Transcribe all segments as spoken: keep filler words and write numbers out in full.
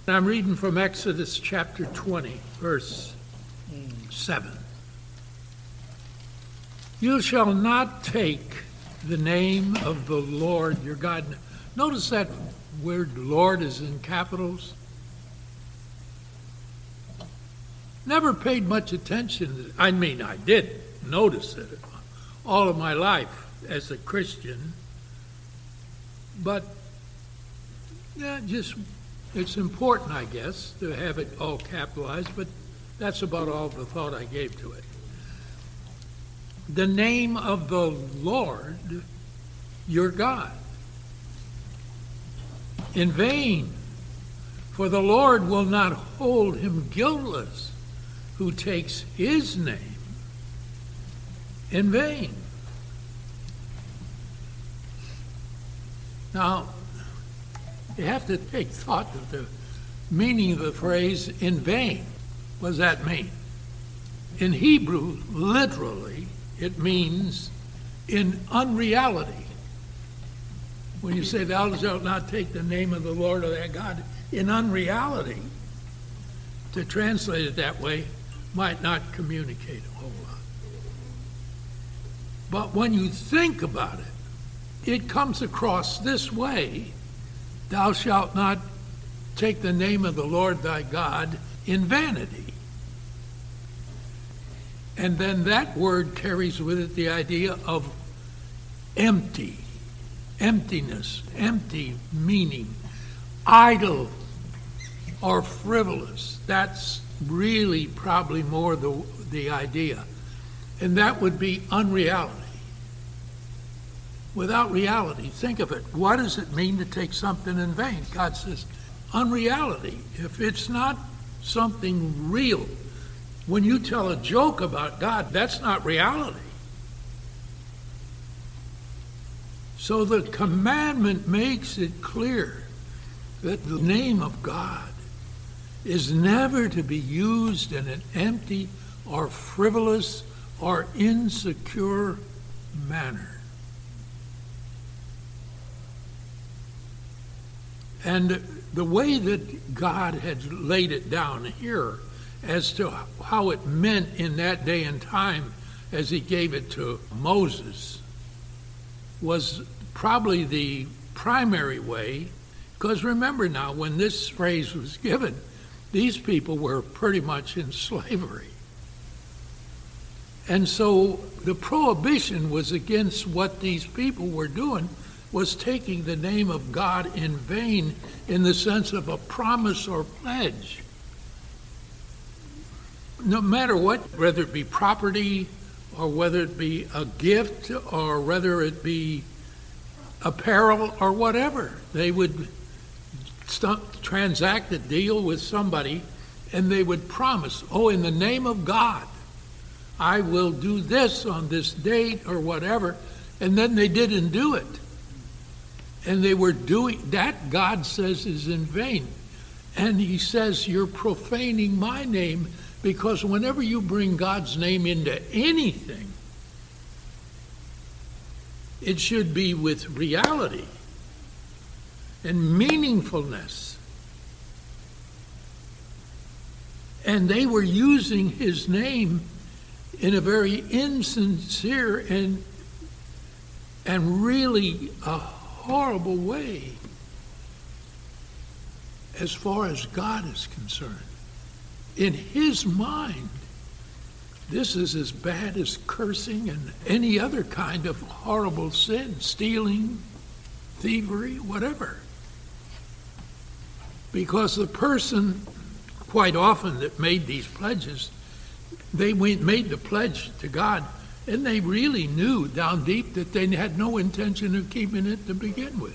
I'm reading from Exodus chapter twenty, verse seven. You shall not take the name of the Lord your God. Notice that word Lord is in capitals. Never paid much attention. I mean, I did notice it all of my life as a Christian. But, yeah, just, it's important, I guess, to have it all capitalized, but that's about all the thought I gave to it. The name of the Lord your God. In vain, for the Lord will not hold him guiltless who takes his name in vain. Now, you have to take thought of the meaning of the phrase in vain. What does that mean? In Hebrew, literally, it means in unreality. When you say, thou shalt not take the name of the Lord or thy God, in unreality, to translate it that way might not communicate a whole lot. But when you think about it, it comes across this way: thou shalt not take the name of the Lord thy God in vanity. And then that word carries with it the idea of empty, emptiness, empty meaning, idle or frivolous. That's really probably more the, the idea. And that would be unreality. Without reality, think of it. What does it mean to take something in vain? God says, unreality. If it's not something real, when you tell a joke about God, that's not reality. So the commandment makes it clear that the name of God is never to be used in an empty or frivolous or insecure manner. And the way that God had laid it down here as to how it meant in that day and time as he gave it to Moses was probably the primary way, because remember now, when this phrase was given, these people were pretty much in slavery. And so the prohibition was against what these people were doing, was taking the name of God in vain in the sense of a promise or pledge. No matter what, whether it be property or whether it be a gift or whether it be apparel or whatever, they would st- transact a deal with somebody and they would promise, oh, in the name of God, I will do this on this date or whatever, and then they didn't do it. And they were doing that, God says, is in vain. And he says, you're profaning my name, because whenever you bring God's name into anything, it should be with reality and meaningfulness. And they were using his name in a very insincere and and really a horrible way as far as God is concerned. In his mind, this is as bad as cursing and any other kind of horrible sin, stealing, thievery, whatever. Because the person, quite often, that made these pledges, they went, made the pledge to God, and they really knew down deep that they had no intention of keeping it to begin with.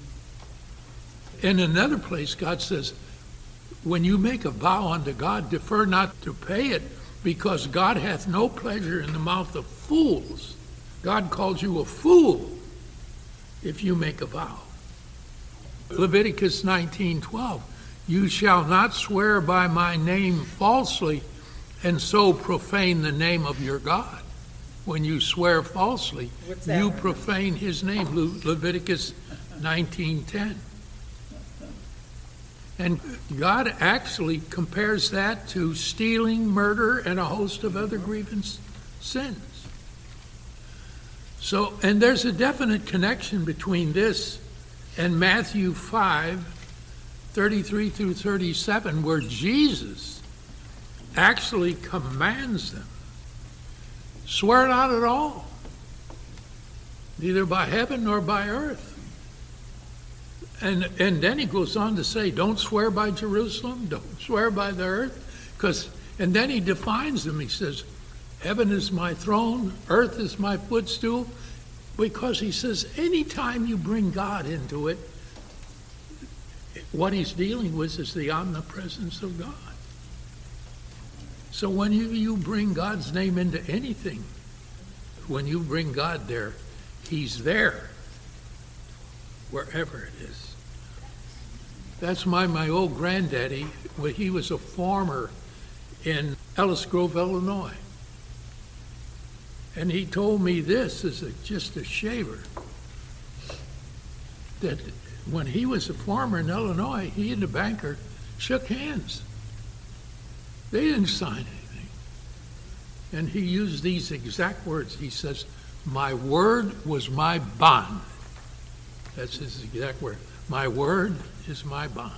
In another place, God says, when you make a vow unto God, defer not to pay it, because God hath no pleasure in the mouth of fools. God calls you a fool if you make a vow. Leviticus nineteen twelve, you shall not swear by my name falsely and so profane the name of your God. When you swear falsely, you profane his name. Le- Leviticus nineteen ten. And God actually compares that to stealing, murder, and a host of other grievous sins. So, and there's a definite connection between this and Matthew five, thirty-three through thirty-seven, where Jesus actually commands them, swear not at all, neither by heaven nor by earth. And and then he goes on to say, don't swear by Jerusalem, don't swear by the earth, because, and then he defines them. He says, heaven is my throne, earth is my footstool, because he says anytime you bring God into it, what he's dealing with is the omnipresence of God. So when you, you bring God's name into anything, when you bring God there, he's there, wherever it is. That's my, my old granddaddy. Well, he was a farmer in Ellis Grove, Illinois. And he told me this as a, just a shaver, that when he was a farmer in Illinois, he and the banker shook hands. They didn't sign anything. And he used these exact words. He says, my word was my bond. That's his exact word. My word is my bond.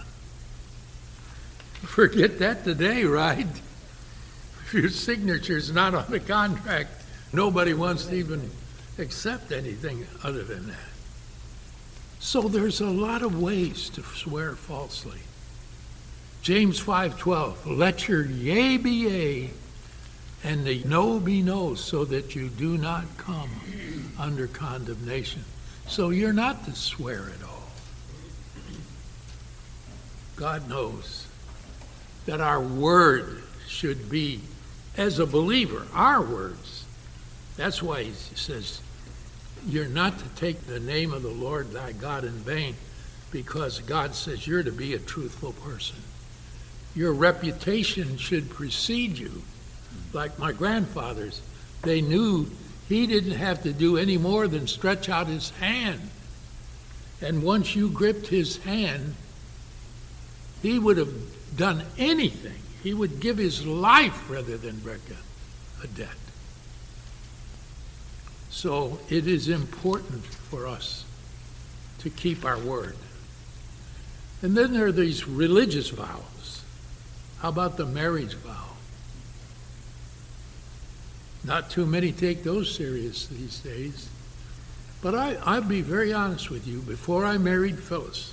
Forget that today, right? If your signature's not on the contract, nobody wants to even accept anything other than that. So there's a lot of ways to swear falsely. James five twelve, let your yea be yea and the no be no, so that you do not come under condemnation. So you're not to swear at all. God knows that our word should be, as a believer, our words. That's why he says, you're not to take the name of the Lord thy God in vain, because God says you're to be a truthful person. Your reputation should precede you. Like my grandfathers, they knew he didn't have to do any more than stretch out his hand. And once you gripped his hand, he would have done anything. He would give his life rather than break a, a debt. So it is important for us to keep our word. And then there are these religious vows. How about the marriage vow? Not too many take those serious these days. But I, I'll be very honest with you. Before I married Phyllis,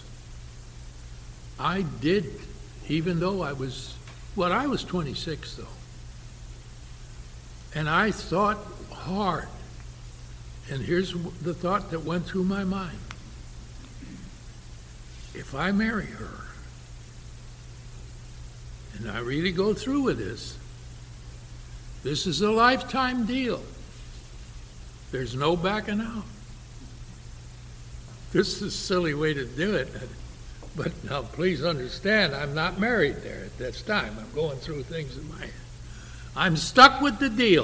I did, even though I was, well, I was twenty-six though. And I thought hard. And here's the thought that went through my mind. If I marry her, and I really go through with this, this is a lifetime deal. There's no backing out. This is a silly way to do it. But now please understand, I'm not married there at this time. I'm going through things in my head. I'm stuck with the deal.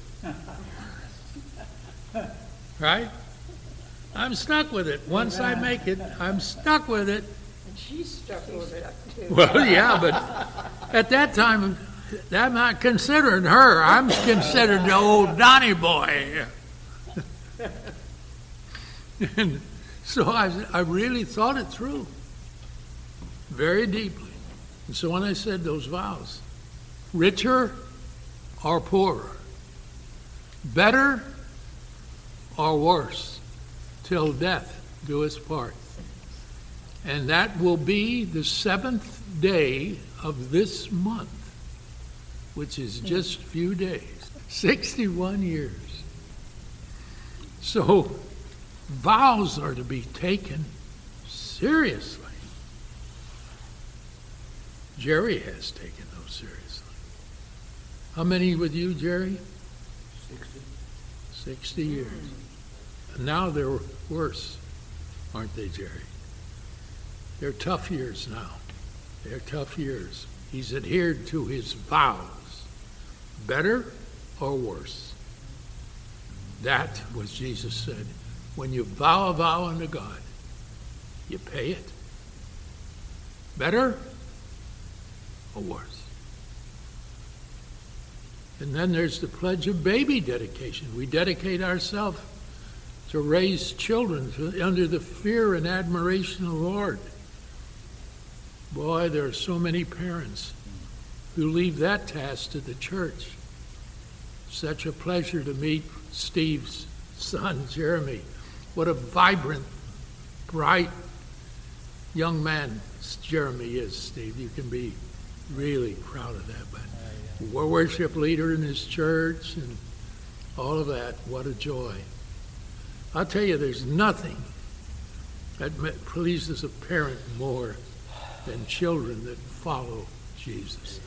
Right? I'm stuck with it. Once I make it, I'm stuck with it. And she's stuck with it too. Well, yeah, but at that time, I'm not considering her. I'm considered the old Donnie boy. And so I, I really thought it through very deeply. And so when I said those vows, richer or poorer, better or worse, till death do us part. And that will be the seventh day of this month, which is just a few days, sixty-one years. So vows are to be taken seriously. Jerry has taken those seriously. How many with you, Jerry? Sixty. Sixty years. And now they're worse, aren't they, Jerry? They're tough years now. They're tough years. He's adhered to his vows. Better or worse? That was Jesus said. When you vow a vow unto God, you pay it. Better or worse? And then there's the pledge of baby dedication. We dedicate ourselves to raise children under the fear and admiration of the Lord. Boy, there are so many parents who leave that task to the church. Such a pleasure to meet Steve's son, Jeremy. What a vibrant, bright young man Jeremy is, Steve. You can be really proud of that. But we're worship leader in his church and all of that. What a joy. I'll tell you, there's nothing that pleases a parent more than children that follow Jesus.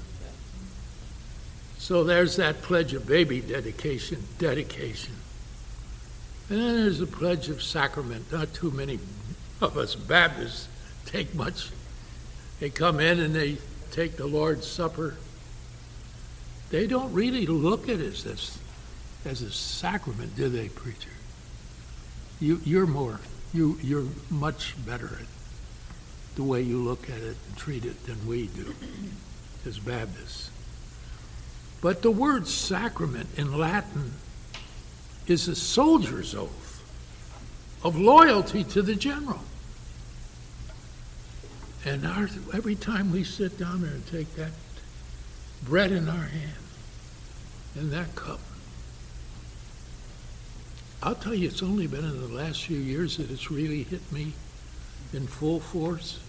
So there's that pledge of baby dedication, dedication. And then there's the pledge of sacrament. Not too many of us Baptists take much. They come in and they take the Lord's Supper. They don't really look at it as this, as a sacrament, do they, preacher? You, you're more, you, you're much better at the way you look at it and treat it than we do as Baptists. But the word sacrament in Latin is a soldier's oath of loyalty to the general. And our, every time we sit down there and take that bread in our hand and that cup, I'll tell you, it's only been in the last few years that it's really hit me in full force.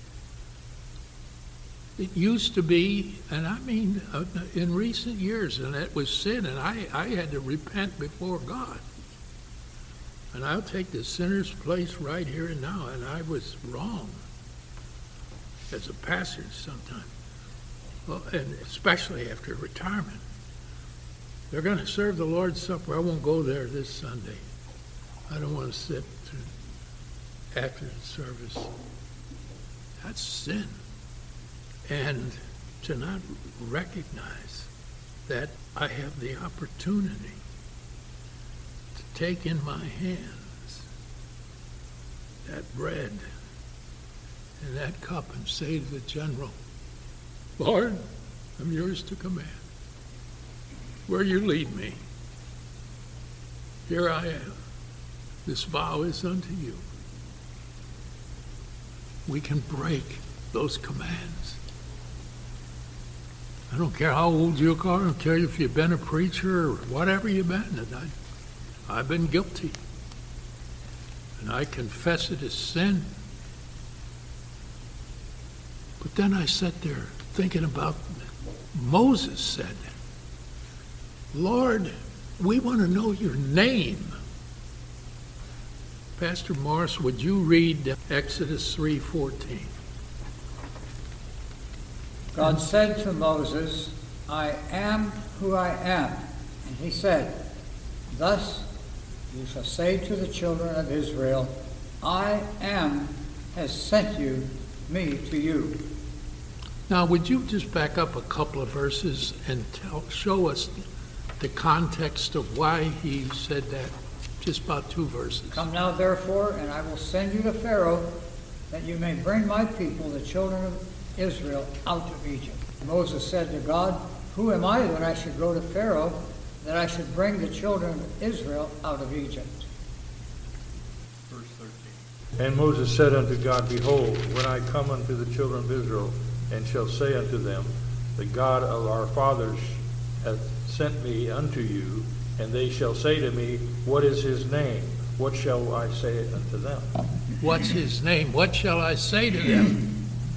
It used to be, and I mean uh, in recent years, and it was sin, and I, I had to repent before God. And I'll take the sinner's place right here and now, and I was wrong as a pastor sometimes, well, and especially after retirement. They're going to serve the Lord's Supper. I won't go there this Sunday. I don't want to sit through after the service. That's sin. And to not recognize that I have the opportunity to take in my hands that bread and that cup and say to the general, Lord, I'm yours to command. Where you lead me, here I am. This vow is unto you. We can break those commands. I don't care how old you are. I don't care if you've been a preacher or whatever you've been. And I, I've been guilty. And I confess it as sin. But then I sat there thinking about Moses said, Lord, we want to know your name. Pastor Morris, would you read Exodus three fourteen? God said to Moses, I am who I am. And he said, thus you shall say to the children of Israel, I am has sent you, me to you. Now, would you just back up a couple of verses and tell, show us the context of why he said that? Just about two verses. Come now, therefore, and I will send you to Pharaoh, that you may bring my people, the children of Israel, out of Egypt. Moses said to God, who am I that I should go to Pharaoh, that I should bring the children of Israel out of Egypt? Verse thirteen. And Moses said unto God, behold, when I come unto the children of Israel, and shall say unto them, the God of our fathers hath sent me unto you, and they shall say to me, what is his name? What shall I say unto them? What's his name? What shall I say to them?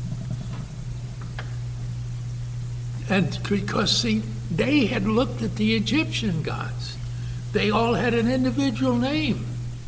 And because, see, they had looked at the Egyptian gods. They all had an individual name.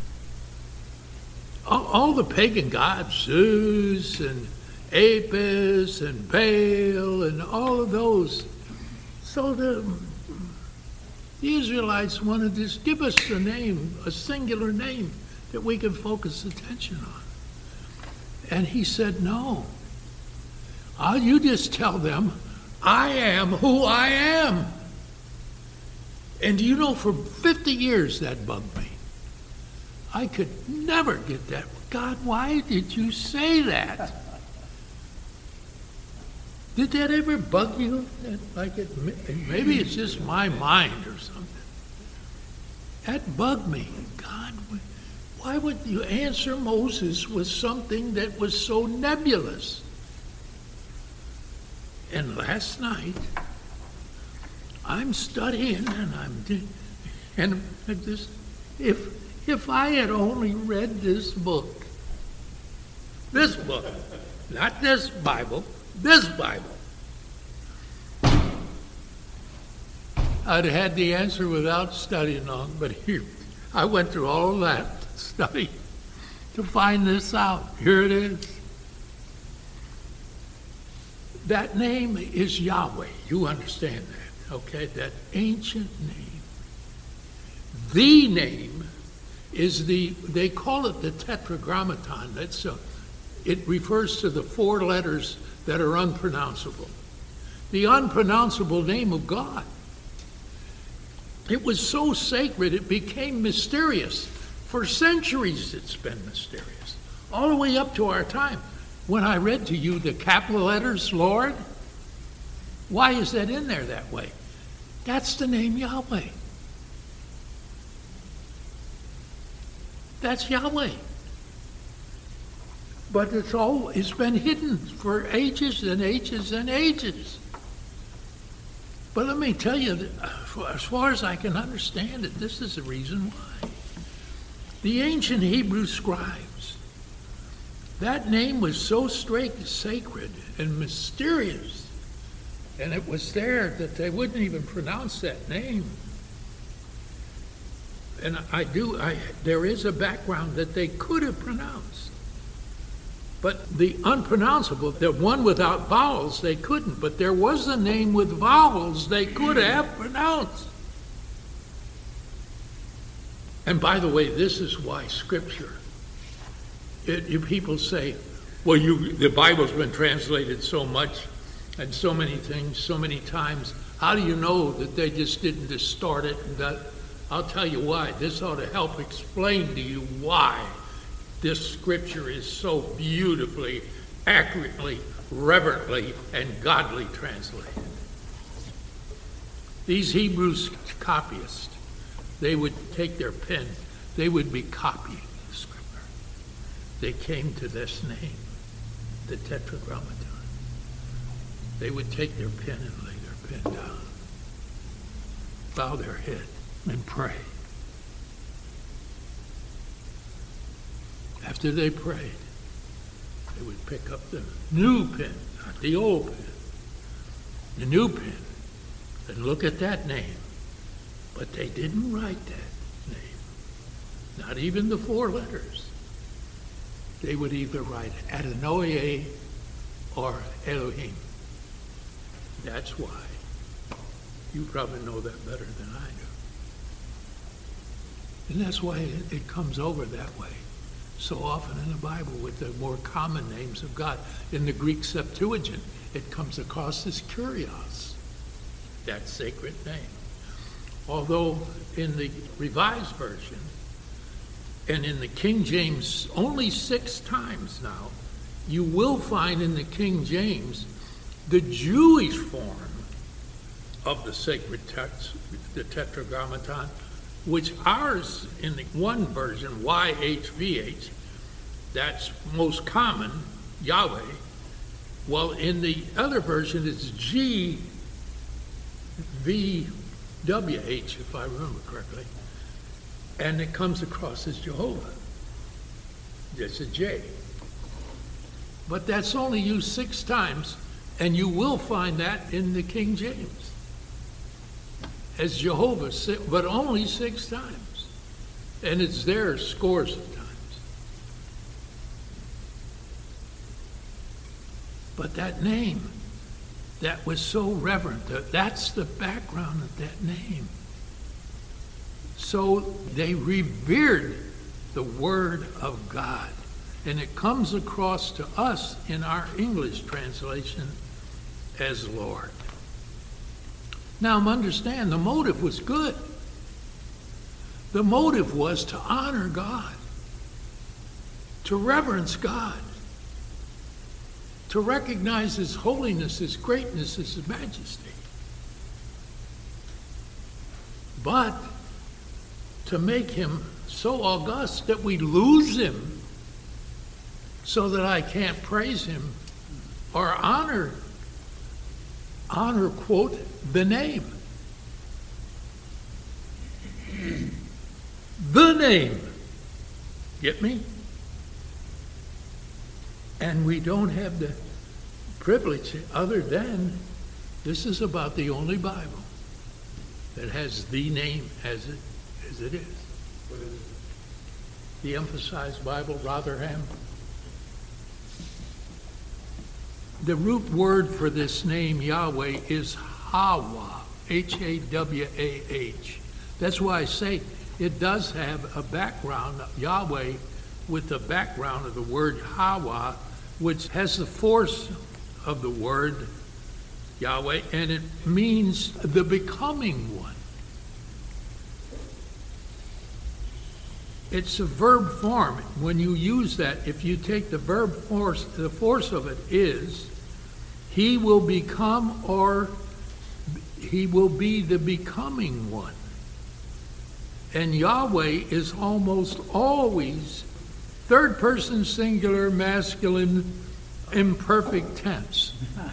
All, all the pagan gods, Zeus and Apis and Baal and all of those. So the, the Israelites wanted to just give us a name, a singular name that we can focus attention on. And he said, no. Uh, you just tell them, I am who I am. And you know, for fifty years that bugged me. I could never get that. God, why did you say that? Did that ever bug you? Like it, maybe it's just my mind or something. That bugged me. God, why would you answer Moses with something that was so nebulous? And last night, I'm studying and I'm and this, if if I had only read this book, this book, not this Bible, this Bible, I'd had the answer without studying long. But here, I went through all of that study to find this out. Here it is. That name is Yahweh. You understand that, okay? That ancient name. The name is the, they call it the Tetragrammaton. That's a, it refers to the four letters that are unpronounceable. The unpronounceable name of God. It was so sacred, it became mysterious. For centuries it's been mysterious, all the way up to our time. When I read to you the capital letters, Lord, why is that in there that way? That's the name Yahweh. That's Yahweh. But it's all, it's been hidden for ages and ages and ages. But let me tell you, as far as I can understand it, this is the reason why. The ancient Hebrew scribes, that name was so straight, sacred and mysterious, and it was there that they wouldn't even pronounce that name. And I do, I there is a background that they could have pronounced. But the unpronounceable, the one without vowels, they couldn't. But there was a name with vowels they could have pronounced. And by the way, this is why Scripture, it, you people say, well, you, the Bible's been translated so much and so many things, so many times. How do you know that they just didn't distort it? And that, I'll tell you why. This ought to help explain to you why this Scripture is so beautifully, accurately, reverently, and godly translated. These Hebrews copyists, they would take their pen, they would be copying the Scripture. They came to this name, the Tetragrammaton. They would take their pen and lay their pen down, bow their head, and pray. After they prayed, they would pick up the new pen, not the old pen, the new pen, and look at that name. But they didn't write that name, not even the four letters. They would either write Adonai or Elohim. That's why. You probably know that better than I do. And that's why it, it comes over that way so often in the Bible with the more common names of God. In the Greek Septuagint, it comes across as Kyrios, that sacred name. Although in the Revised Version and in the King James only six times now, you will find in the King James the Jewish form of the sacred text, the Tetragrammaton, which ours in the one version, Y H V H, that's most common, Yahweh. Well, in the other version, it's G V W H, if I remember correctly, and it comes across as Jehovah. It's a J. But that's only used six times, and you will find that in the King James as Jehovah, but only six times. And it's there scores of times. But that name, that was so reverent, that's the background of that name. So they revered the Word of God. And it comes across to us in our English translation as Lord. Now, understand, the motive was good. The motive was to honor God, to reverence God, to recognize His holiness, His greatness, His majesty. But to make Him so august that we lose Him so that I can't praise Him or honor, honor, quote, the name. The name. Get me? And we don't have the privilege other than this is about the only Bible that has the name as it as it is. What is it? The Emphasized Bible, Rotherham. The root word for this name, Yahweh, is Hawa, H A W A H. That's why I say it does have a background, Yahweh, with the background of the word Hawa, which has the force of the word Yahweh, and it means the becoming one. It's a verb form. When you use that, if you take the verb force, the force of it is, he will become, or he will be the becoming one. And Yahweh is almost always third person singular, masculine, imperfect tense.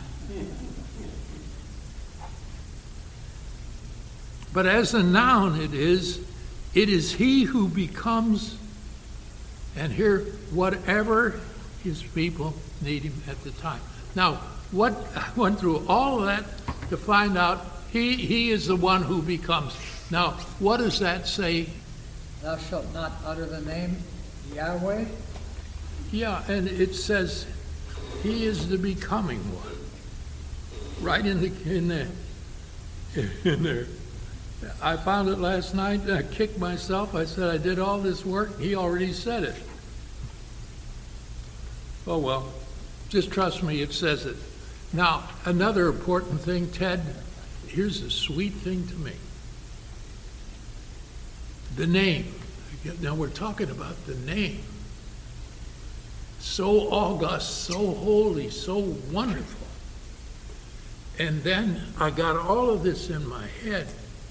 But as a noun it is, it is he who becomes, and here, whatever his people need him at the time. Now, what I went through all of that to find out he, he is the one who becomes. Now, what does that say? Thou shalt not utter the name Yahweh. Yeah, and it says he is the becoming one. Right in the in the in there. I found it last night, and I kicked myself. I said I did all this work. He already said it. Oh well, just trust me, it says it. Now, another important thing, Ted, here's a sweet thing to me. The name. Now we're talking about the name. So august, so holy, so wonderful. And then I got all of this in my head.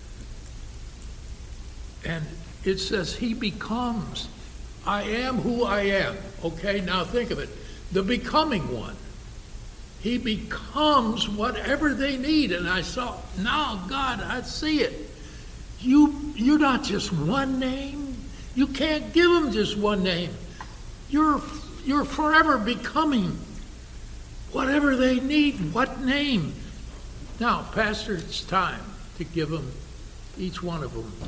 And it says he becomes. I am who I am. Okay, now think of it. The becoming one. He becomes whatever they need. And I saw, now God, I see it. You, you're not just one name. You can't give them just one name. You're, you're forever becoming whatever they need. What name? Now, Pastor, it's time to give them, each one of them.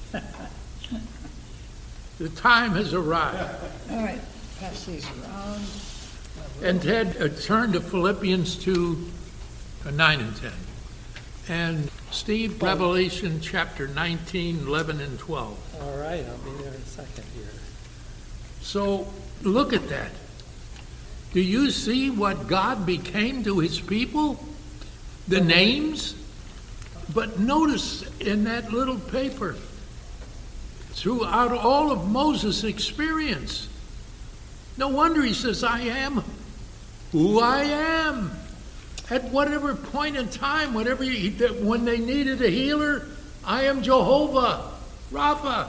The time has arrived. All right, pass these around. And Ted, uh, turn to Philippians two, uh, nine and ten. And Steve, Revelation chapter nineteen, eleven and twelve. All right, I'll be there in a second here. So look at that. Do you see what God became to his people? The names? But notice in that little paper, throughout all of Moses' experience, no wonder he says, I am who I am. At whatever point in time, whatever you, when they needed a healer, I am Jehovah, Rapha.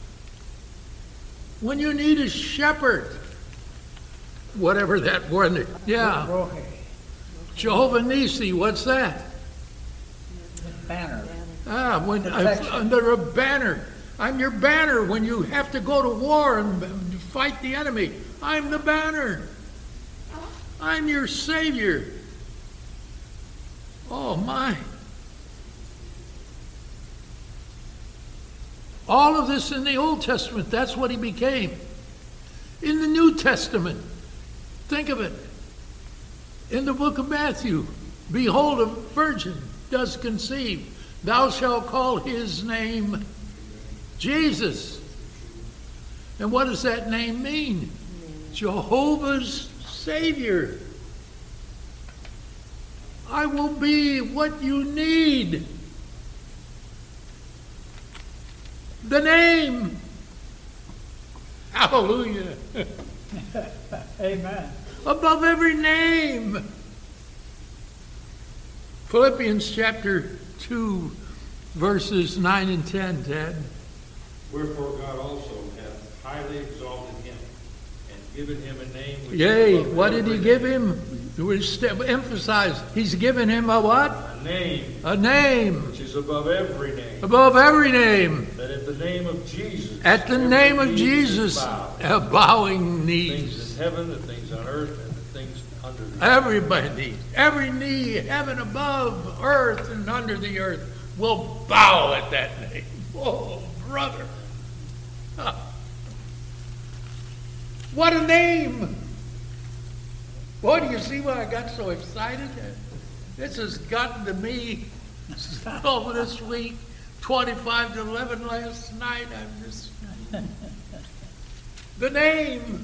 When you need a shepherd, whatever that word, yeah, Rohe, Jehovah Nisi, what's that? banner. Ah, when I, Protection. under a banner. I'm your banner when you have to go to war and fight the enemy. I'm the banner. I'm your Savior. Oh, my. All of this in the Old Testament, that's what he became. In the New Testament, think of it. In the book of Matthew, behold, a virgin does conceive. Thou shalt call his name Jesus. And what does that name mean? Jehovah's Savior. I will be what you need. The name. Hallelujah. Amen. above every name. Philippians chapter two, verses nine and ten, Ted. Wherefore God also hath highly exalted him, and given him a name which is Yea, above what did every he give him? We st- emphasize, he's given him a what? A name A name. which is above every name. Above every name. That at the name of Jesus. At the every name of knee Jesus, should bow. uh, bowing Things knees. in heaven, the things on earth, and the things under the earth. Everybody, every knee, heaven above, earth, and under the earth, will bow at that name. Oh, brother. Huh. What a name. Boy, do you see why I got so excited? This has gotten to me over this week, twenty-five to eleven last night. I'm just... The name.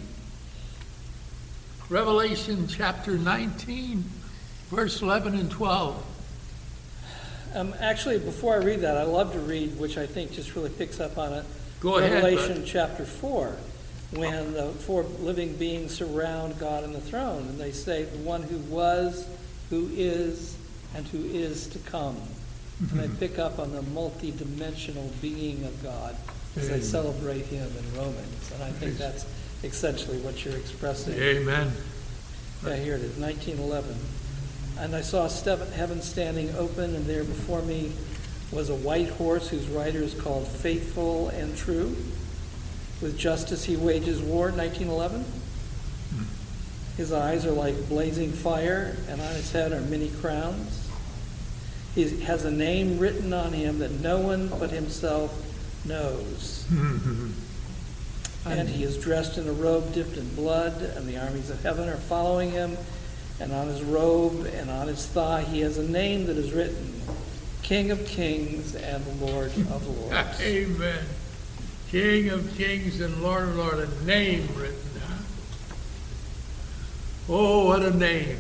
Revelation chapter nineteen, verse eleven and twelve. Um, actually, before I read that, I love to read, which I think just really picks up on it. Go ahead, Revelation bud. chapter four, when the four living beings surround God on the throne, and they say, the one who was, who is, and who is to come. And they pick up on the multi-dimensional being of God as they Amen. celebrate him in Romans. And I think that's essentially what you're expressing. Amen. Yeah, here it is, nineteen eleven. And I saw step- heaven standing open, and there before me was a white horse whose rider is called Faithful and True. With justice he wages war, nineteen eleven. His eyes are like blazing fire, and on his head are many crowns. He has a name written on him that no one but himself knows. And he is dressed in a robe dipped in blood, and the armies of heaven are following him. And on his robe and on his thigh he has a name that is written, King of Kings and Lord of Lords. Amen. King of kings and Lord of lords, a name written. Huh? Oh, what a name.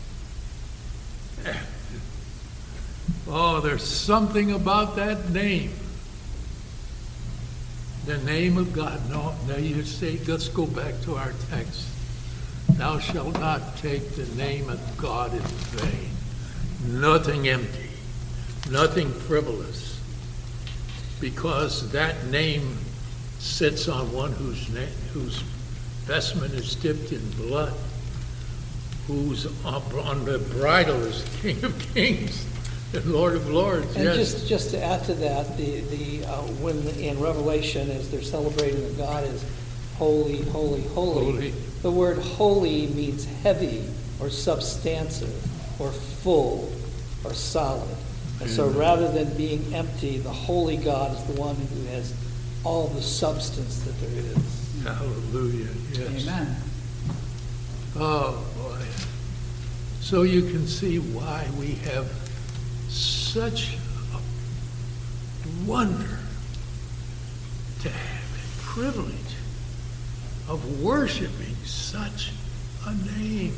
Oh, there's something about that name. The name of God. No, now you say, let's go back to our text. Thou shalt not take the name of God in vain. Nothing empty. Nothing frivolous. Because that name sits on one whose name, whose vestment is dipped in blood, whose on the bridle is King of Kings and Lord of Lords. And Yes. just, just to add to that, the, the uh, when in Revelation, as they're celebrating that God is holy, holy, holy, Holy. the word holy means heavy or substantive or full or solid. And so rather than being empty, the holy God is the one who has all the substance that there is. Hallelujah. Yes. Amen. Oh, boy. So you can see why we have such a wonder to have a privilege of worshiping such a name.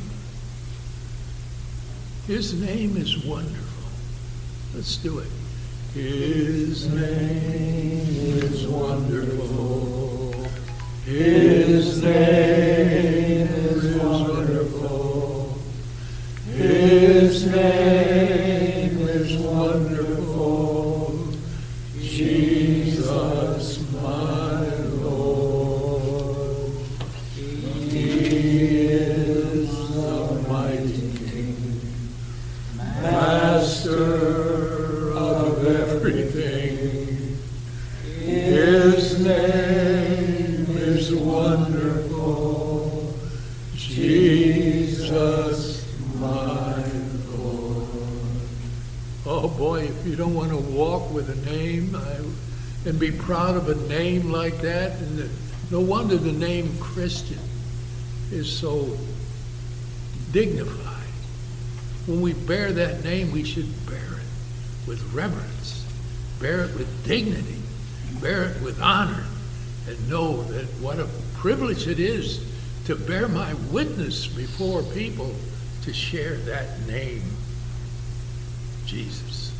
His name is wonderful. Let's do it. His name is wonderful. His name is wonderful. His name is wonderful. Jesus, my Lord. He is the mighty King, Master of everything. His name is wonderful. Jesus, my Lord. Oh boy, if you don't want to walk with a name I, and be proud of a name like that, and the, no wonder the name Christian is so dignified. When we bear that name, we should bear it with reverence, bear it with dignity, bear it with honor, and know that what a privilege it is to bear my witness before people, to share that name, Jesus.